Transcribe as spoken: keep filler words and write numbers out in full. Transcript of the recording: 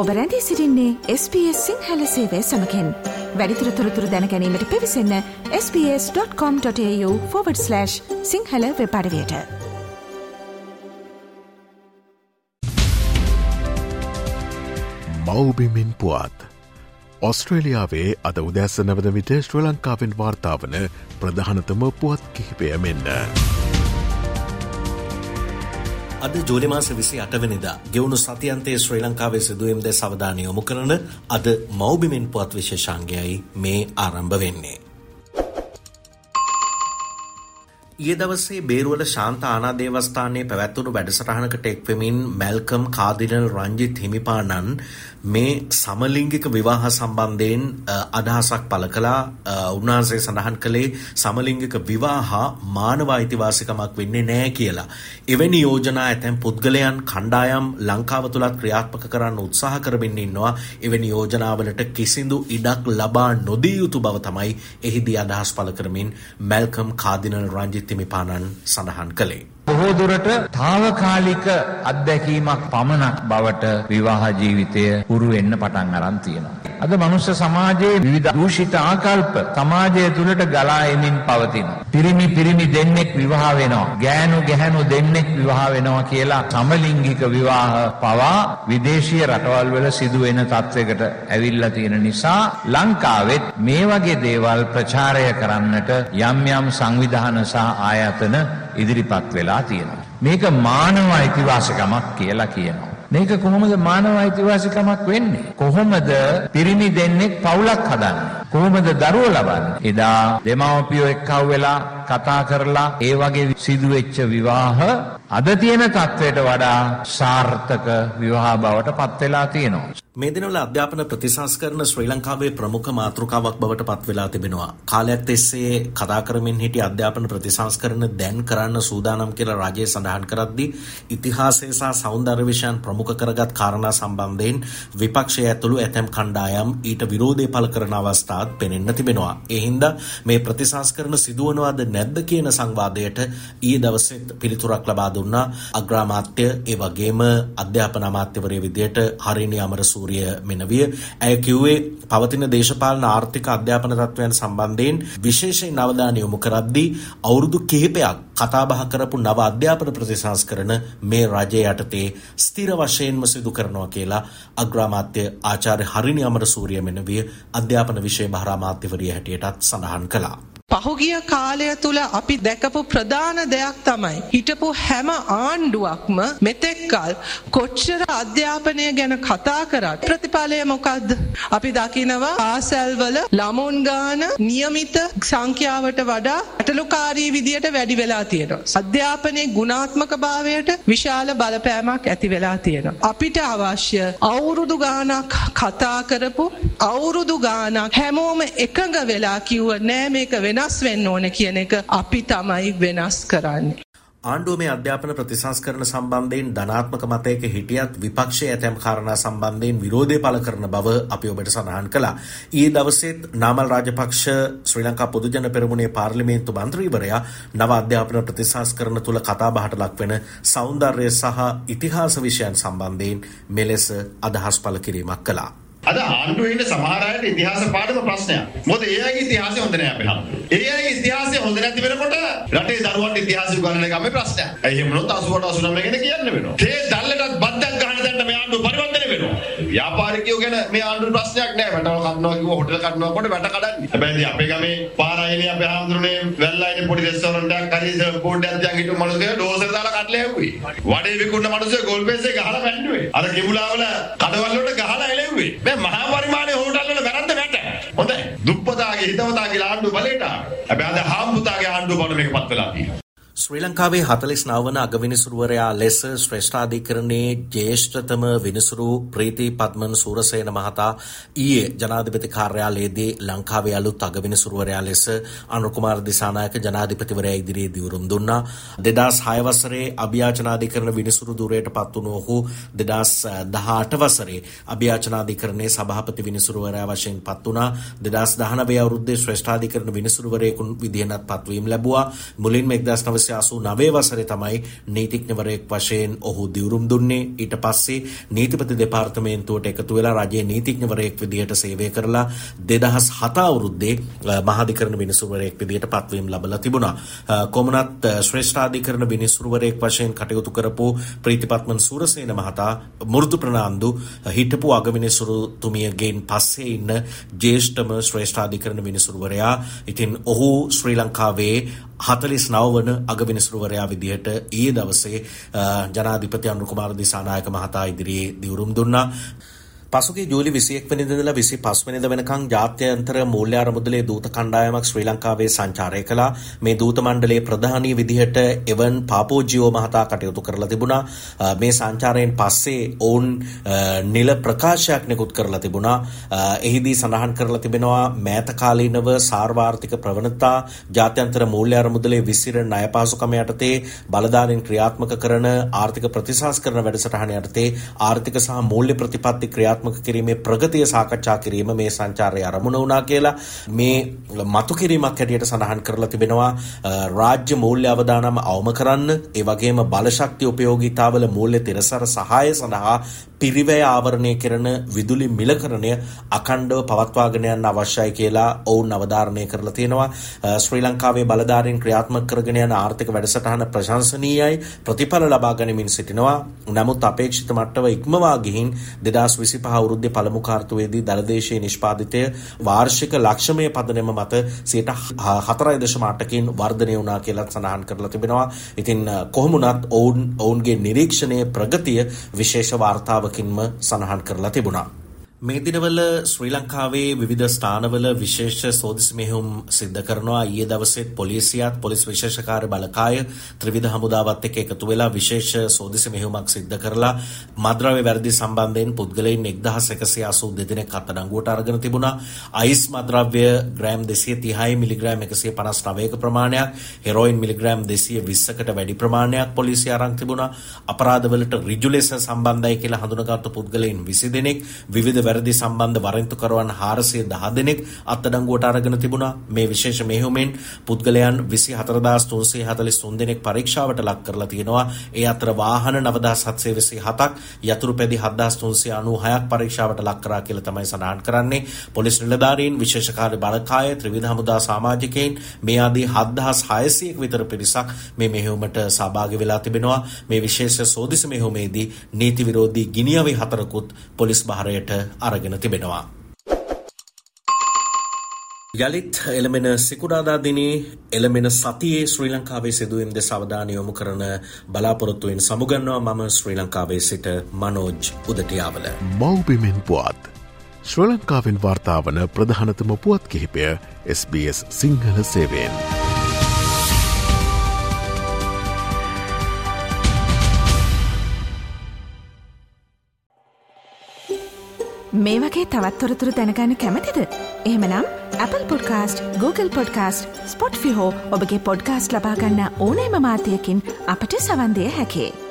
ඔබ රැඳී සිටින්නේ එස් බී එස් සිංහල සේවය සමගින්. වැඩිදුර තොරතුරු දැන ගැනීමට පිවිසන්න S B S dot com dot A U forward slash Sinhala web අඩවියට. මව්බිමින් පුවත්. ඔස්ට්‍රේලියාවේ අද උදැස්ස නවද විට ශ්‍රී ලංකාවෙන් වාර්තාවන ප්‍රධානතම පුවත් කිහිපය මෙන්න. අද ජූලි මාස විසි අටවැනිදා ගෙවුණු සතියන්තයේ ශ්‍රී ලංකාවේ සිදුවීම් දැස අවධානය යොමු කරන අද මව්බිමින් පුවත් විශේෂාංගයයි මේ ආරම්භ වෙන්නේ. ඊයේ දවසේ බේරුවල ශාන්ත ආනා දේවස්ථානයේ පැවැත්වුණු වැඩසටහනකට එක්වෙමින් මැල්කම් කාදිනල් රංජිත් හිමිපාණන් මේ සමලිංගික විවාහ සම්බන්ධයෙන් අදහසක් පළ කළා. උන්වහන්සේ සඳහන් කළේ සමලිංගික විවාහ මානව අයිතිවාසිකමක් වෙන්නේ නැහැ කියලා. එවැනි යෝජනා ඇතැම් පුද්ගලයන් කණ්ඩායම් ලංකාව තුලත් ක්‍රියාත්මක කරන්න උත්සාහ කරමින් ඉන්නවා. එවැනි යෝජනාවලට කිසිදු ඉඩක් ලබා නොදිය යුතු බව තමයි එහිදී අදහස් පළ කරමින් මැල්කම් කාදිනල් රංජිත් හිමිපාණන් සඳහන් කළේ. බොහෝ දුරට తాවකාලික අත්දැකීමක් පමණක් බවට විවාහ ජීවිතය පුරු වෙන්න පටන් අරන් තියෙනවා. අද මනුෂ්‍ය සමාජයේ විවිධ දූෂිත ආකල්ප සමාජය තුළට ගලා එමින් පවතිනවා. පිරිමි පිරිමි දෙන්නෙක් විවාහ වෙනවා. ගෑනු ගැහැණු දෙන්නෙක් විවාහ වෙනවා කියලා සමලිංගික විවාහ පවා විදේශීය රටවල් වල සිදුවෙන තත්වයකට ඇවිල්ලා තියෙන නිසා ලංකාවෙත් මේ වගේ දේවල් ප්‍රචාරය කරන්නට යම් යම් සංවිධාන සහ ආයතන ඉදිරිපත් වෙලා තියෙනවා. මේක මානව අයිතිවාසිකමක් කියලා කියනවා. මේක කොහොමද මානව අයිතිවාසිකමක් වෙන්නේ? කොහොමද පිරිමි දෙන්නෙක් පවුලක් හදන්නේ? කොහොමද දරුවෝ ලබන්නේ? එදා දෙමව්පියෝ එක්කව වෙලා කතා කරලා ඒ වගේ සිදුවෙච්ච විවාහ අද තියෙන තත්වයට වඩා සාර්ථක විවාහ බවට පත් වෙලා තියෙනවා. මේ දිනවල අධ්‍යාපන ප්‍රතිසංස්කරණ ශ්‍රී ලංකාවේ ප්‍රමුඛ මාතෘකාවක් බවට පත් වෙලා තිබෙනවා. කාලයක් තිස්සේ කතා කරමින් සිටි අධ්‍යාපන ප්‍රතිසංස්කරණ දැන් කරන්න සූදානම් කියලා රජය සඳහන් කරද්දී ඉතිහාසය සහ සෞන්දර්ය විෂයන් ප්‍රමුඛ කරගත් කාරණා සම්බන්ධයෙන් විපක්ෂය ඇතුළු ඇතැම් කණ්ඩායම් ඊට විරෝධය පළ කරන අවස්ථාත් පෙනෙන්න තිබෙනවා. ඒ හින්දා මේ ප්‍රතිසංස්කරණ සිදුවනවාද නැද්ද කියන සංවාදයට ඊයේ දවසේ පිළිතුරක් ලබා දුන්නා අග්‍රාමාත්‍ය ඒ වගේම අධ්‍යාපන අමාත්‍යවරයා විදියට හරිනි අමරසූරිය මෙනවිය. ඇය කිව්වේ පවතින දේශපාලන ආර්ථික අධ්‍යාපන තත්ත්වයන් සම්බන්ධයෙන් විශේෂයෙන් අවධානය යොමු කරද්දී අවුරුදු කිහිපයක් කතා බහ කරපු නව අධ්‍යාපන ප්‍රතිසංස්කරණ මේ රජය යටතේ ස්ථිර වශයෙන්ම සිදු කරනවා කියලා අග්‍රාමාත්‍ය ආචාර්ය හරිනි අමරසූරිය මෙනවිය අධ්‍යාපන විෂය භාර අමාත්‍යවරිය හැටියටත් සඳහන් කළා. පහුගිය කාලය තුල අපි දැකපු ප්‍රධාන දෙයක් තමයි හිටපු හැම ආණ්ඩුවක්ම මෙතෙක්කල් කොච්චර අධ්‍යාපනය ගැන කතා කරත් ප්‍රතිඵලය මොකද්ද? අපි දකිනවා පාසල්වල ළමුන් ගාන નિયમિત සංඛ්‍යාවට වඩා අටලොකාරී විදියට වැඩි වෙලා තියෙනවා. අධ්‍යාපනයේ ගුණාත්මක භාවයට විශාල බලපෑමක් ඇති වෙලා තියෙනවා. අපිට අවශ්‍ය අවුරුදු ගානක් කතා කරපු අවුරුදු ගානක් හැමෝම එකඟ වෙලා කිව්ව නෑ මේක වෙන වෙනස් වෙන්න ඕන කියන එක අපි තමයි වෙනස් කරන්නේ. ආණ්ඩුව මේ අධ්‍යාපන ප්‍රතිසංස්කරණ සම්බන්ධයෙන් ධනාත්මක මතයක හිටියත් විපක්ෂයේ ඇතැම් කාරණා සම්බන්ධයෙන් විරෝධය පළ කරන බව අපි ඔබට සඳහන් කළා. ඊයේ දවසේත් නාමල් රාජපක්ෂ ශ්‍රී ලංකා පොදුජන පෙරමුණේ පාර්ලිමේන්තු මන්ත්‍රීවරයා නව අධ්‍යාපන ප්‍රතිසංස්කරණ තුල කතාබහට ලක්වෙන සෞන්දර්ය සහ ඉතිහාස විෂයන් සම්බන්ධයෙන් මෙලෙස අදහස් පළ කිරීමක් කළා. අද ආණ්ඩුවේ ඉන්න සමහර අයට ඉතිහාස පාඩම ප්‍රශ්නයක්. මොකද ඒ අයගේ ඉතිහාසය හොඳ නෑ අපේ හැම. ඒ අයගේ ඉතිහාසය හොඳ නැති වෙනකොට රටේ දරුවන්ට ඉතිහාසය උගන්වන එක අපේ ප්‍රශ්නයක්. ඒ එහෙම නොත් අසූ අට අසූ නවය ගැන කියන්න වෙනවා. ඒ දැල්ලටත් බද්දක් ගන්න දැන්න මේ ආණ්ඩුව පරිවර්තනය වෙනවා. ව්‍යාපාරිකයෝ ගැන මේ ආණ්ඩුවේ ප්‍රශ්නයක් නෑ. වැටවල කන්නවා කිව්ව හොටෙල් කන්නවා කොට වැට කඩන්නේ. හැබැයි අපේ ගමේ පාරායනේ අපේ ආන්දරනේ වැල්ලායනේ පොඩි රෙස්ටෝරන්ට් එකක් හරි බෝඩ් එකක් තියන් හිටු මිනිස්සු ඩෝසර් දාලා කඩලා ඇව්වේ. වඩේ විකුණන මිනිස්සු ගෝල් බේස් එක ගහලා වැන්නුවේ. අර කිඹුලාවල කඩවල වලට ගහලා එලෙව්වේ. මේ මහා පරිමාණ හෝටල් වල වැරද්ද නැට. හොඳයි. දුප්පතාගේ හිතවතාගේ ආණ්ඩුව බලයට. හැබැයි අද හාම්පුතාගේ ආණ්ඩුව බල මේකපත් වෙලා තියෙනවා. ශ්‍රී ලංකාවේ හතළිස් නව වන අගවිනිසුරුවරයා ලෙස ශ්‍රේෂ්ඨාධිකරණයේ ජ්‍යෙෂ්ඨතම විනිසුරු ප්‍රීති පද්මන් සූරසේන මහතා ඊයේ ජනාධිපති කාර්යාලයේදී ලංකාවේ අලුත් අගවිනිසුරුවරයා ලෙස අනුර කුමාර දිසානායක ජනාධිපතිවරයා ඉදිරියේ දිවුරුම් දුන්නා. දෙදහස් හය වසරේ අභියාචනාධිකරණ විනිසුරු ධුරයට පත් වුණු ඔහු දෙදහස් දහඅට වසරේ අභියාචනාධිකරණයේ සභාපති විනිසුරුවරයා වශයෙන් පත් වුණා. දෙදහස් දහනවය අවුරුද්දේ ශ්‍රේෂ්ඨාධිකරණ විනිසුරුවරයෙකු විදිහට පත්වීම ලැබුවා. මුලින්ම එක්දාස් නවසිය එක්දහස් අසූ නවය වසරේ තමයි නීතිඥවරයෙක් වශයෙන් ඔහු දිවුරුම් දුන්නේ. ඊට පස්සේ නීතිපති දෙපාර්තමේන්තුවට එකතු වෙලා රජයේ නීතිඥවරයෙක් විදිහට සේවය කරලා දෙදහස් හත අවුරුද්දේ මහාධිකරණ විනිසුරුවරයෙක් විදිහට පත්වීම ලැබලා තිබුණා. කොමුණත් ශ්‍රේෂ්ඨාධිකරණ විනිසුරුවරයෙක් වශයෙන් කටයුතු කරපු ප්‍රීතිපත්මන් සූරසේන මහතා මුරුදු ප්‍රනාන්දු හිටපු අගවිනිසුරුතුමියගෙන් පස්සේ ඉන්න ජ්‍යෙෂ්ඨම ශ්‍රේෂ්ඨාධිකරණ විනිසුරුවරයා. ඉතින් ඔහු ශ්‍රී ලංකාවේ හතළිස් නව වන අගවිනිසුරුවරයා විදිහට ඊයේ දවසේ ජනාධිපති අනුර කුමාර දිසානායක මහතා ඉදිරියේ දිවුරුම් දුන්නා. පසුගිය ජූලි විසිඑක වෙනිදා ඉඳලා විසිපස් වෙනිදා වෙනකන් ජාත්‍යන්තර මූල්‍ය අරමුදලේ දූත කණ්ඩායමක් ශ්‍රී ලංකාවේ සංචාරය කළා. මේ දූත මණ්ඩලයේ ප්‍රධානී විදිහට එවන් පාපෝජියෝ මහතා කටයුතු කරලා තිබුණා. මේ සංචාරයෙන් පස්සේ ඔවුන් නිල ප්‍රකාශයක් නිකුත් කරලා තිබුණා. එහිදී සඳහන් කරලා තිබෙනවා මෑත කාලීනව සාර්වාර්ථික ප්‍රවණතා ජාත්‍යන්තර මූල්‍ය අරමුදලේ විසිරෙන ණය පහසුකම් යටතේ බලධාරීන් ක්‍රියාත්මක කරන ආර්ථික ප්‍රතිසංස්කරණ වැඩසටහන යටතේ ආර්ථික සහ මූල්‍ය ප්‍රතිපත්ති ක්‍රියා කිරීමේ ප්‍රගතිය සාකච්ඡා කිරීම මේ සංචාරයේ ආරමුණ වුණා කියලා මේ මතු කිරීමක් හැටියට සඳහන් කරලා තිබෙනවා. රාජ්‍ය මූල්‍ය අවදානම් අවම කරන්න, ඒ වගේම බලශක්ති උපයෝගීතාවල මූල්‍ය තිරසර සහාය සඳහා පිරිවැය ආවරණය කරන විදුලි මිලකරණය අඛණ්ඩව පවත්වාගෙන යන්න අවශ්‍යයි කියලා ඔවුන් අවධාරණය කරලා තියෙනවා. ශ්‍රී ලංකාවේ බලධාරීන් ක්‍රියාත්මක කරගෙන යන ආර්ථික වැඩසටහන ප්‍රශංසනීයයි, ප්‍රතිඵල ලබා ගනිමින් සිටිනවා. නමුත් අපේක්ෂිත මට්ටම ඉක්මවා ගිහින් දෙදහස් විසිපහ අවුරුද්දේ පළමු කාර්තුවේදී දළදේශීය නිෂ්පාදිතය වාර්ෂික ලක්ෂමය පදනම මත සියයට හතරයි දශම අටකින් වර්ධනය වුණා කියලා සඳහන් කරලා තිබෙනවා. ඉතින් කොහොම වුණත් ඔවුන් ඔවුන්ගේ නිරීක්ෂණයේ ප්‍රගතිය විශේෂ වාර්තාවකින්ම සඳහන් කරලා තිබුණා. මේ දිනවල ශ්‍රී ලංකාවේ විවිධ ස්ථානවල විශේෂ සෝදිසි මෙහෙයුම් සිද්ධ කරනවා. ඊයේ දවසේත් පොලිසියත් පොලිස් විශේෂ කාර්ය බලකාය ත්‍රිවිධ හමුදාවත් එක්ක එකතු වෙලා විශේෂ සෝදිසි මෙහෙයුමක් සිද්ධ කරලා මද්ද්‍රව්‍ය වැරදි සම්බන්ධයෙන් පුද්ගලයන් එක්දහස් එකසිය අසූ දෙනෙක් අත්අඩංගුවට අරගෙන තිබුණා. අයිස් මද්ද්‍රව්‍ය ග්‍රෑම් දෙසිය තිහයි මිලිග්‍රෑම් එකසිය පනස් නවයක ප්‍රමාණයක්, හෙරෝයින් මිලිග්‍රෑම් දෙසිය විස්සකට වැඩි ප්‍රමාණයක් පොලිසිය අරන් තිබුණා. අපරාධවලට ඍජු ලෙස සම්බන්ධයි කියලා හඳුනාගත්තු පුද්ගලයන් විසි දෙනෙක්, විවිධ වැරදි සම්බන්ධ වරෙන්තු කරවන හාරසිය දහ දෙනෙක් අත්අඩංගුවට අරගෙන තිබුණා. මේ විශේෂ මෙහෙයුමෙන් පුද්ගලයන් විසි හතර හදාස් තුන්සිය හතළිස් තුන් දෙනෙක් පරීක්ෂාවට ලක් කරලා තියෙනවා. ඒ අතර වාහන නවදාස් හත්සිය විසි හතක්, යතුරු පැදි හත්දාස් තුන්සිය අනූහයක් පරීක්ෂාවට ලක් කරා කියලා තමයි සඳහන් කරන්නේ. පොලිස් නිලධාරීන්, විශේෂ කාර්ය බලකාය, ත්‍රිවිධ හමුදා සමාජිකයින් මේ ආදී හත්දාස් හයසියක විතර පිරිසක් මේ මෙහෙයුමට සහභාගී වෙලා තිබෙනවා. මේ විශේෂ සෝදිසි මෙහෙයුමේදී නීති විරෝධී ගිනිඅවි හතරකුත් පොලිස් භාරයට අරගෙන තිබෙනවා. යලිත් එළමෙන සිකුරාදා දිනේ එළමෙන සතියේ ශ්‍රී ලංකාවේ සිදුවීම් දෙස අවධානය යොමු කරන බලාපොරොත්තුවෙන් සමුගන්නවා මම ශ්‍රී ලංකාවේ සිට මනෝජ් උදටියාවල. මව්බිමෙන් පුවත් ශ්‍රී ලංකාවෙන් වාර්තාවන ප්‍රධානතම පුවත් කිහිපය එස් බී එස් සිංහල සේවයෙන්. මේ වගේ තවත් තොරතුරු දැනගන්න කැමතිද? එහෙමනම් Apple Podcast, Google Podcast, Spotify හෝ ඔබගේ පොඩ්කාස්ට් ලබා ගන්න ඕනෑම මාධ්‍යයකින් අපට සවන් දිය හැකියි.